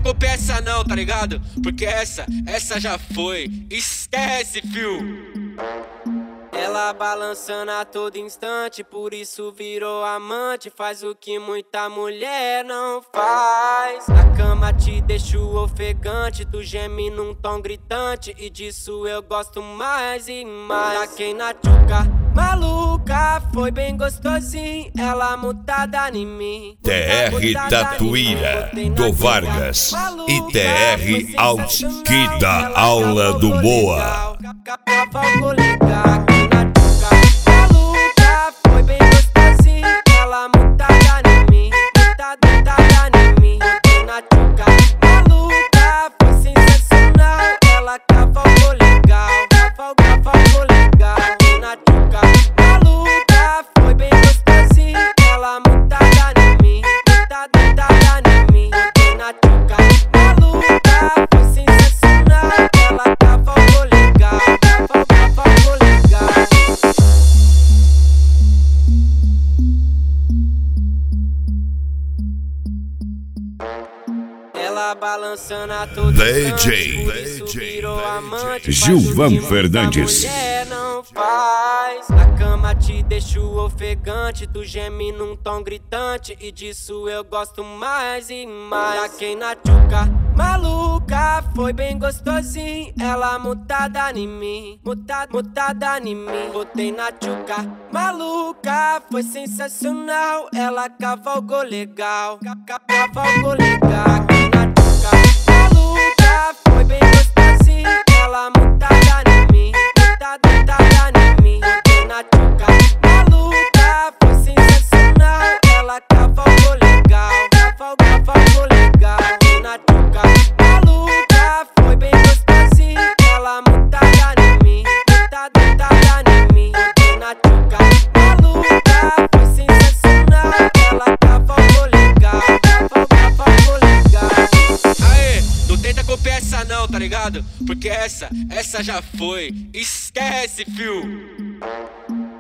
copiar essa não, tá ligado? Porque essa já foi. Esquece, fio. Ela balançando a todo instante, por isso virou amante. Faz o que muita mulher não faz. Na cama te deixo ofegante, tu geme num tom gritante, e disso eu gosto mais e mais. Taquei na tchuca, maluca, foi bem gostosinho. Ela mutada em mim. TR Tatuíra, do Vargas e TR Out, que dá aula do Boa. Cavalgo legal. Maluca, foi bem gostosinho. Ela mutada em mim, mutada em mim. Botei na tchuca, maluca, foi sensacional. Ela cavalgou legal, cavalgou legal. Botei na tchuca, maluca, foi bem gostosinho. Ela mutada em mim, mutada em mim. Botei na tchuca, maluca, foi sensacional. Ela cavalgou legal, cavalgou legal. Ela balançando a todo DJ Gilvan Fernandes. Mulher não faz. Na cama te deixo ofegante, tu geme num tom gritante, e disso eu gosto mais e mais. Taquei na tchuca, maluca, foi bem gostosinho. Ela mutada em mim, mutada em mim. Botei na tchuca, maluca, foi sensacional. Ela cavalgou legal, cavalgou legal. Taquei na tchuca, maluca, foi bem gostosinho. Ela mutada em mim, mutada em mim. Botei na tchuca, maluca, foi sensacional. Ela cavalgou legal, cavalgou legal. Botei na tchuca, maluca, foi bem gostosinho. Ela mutada em mim, mutada em mim. Botei na tchuca, maluca, foi sensacional. Ela cavalgou legal, cavalgou legal. Aê, não tenta copiar essa não, tá ligado? Porque essa já foi. Esquece, fio.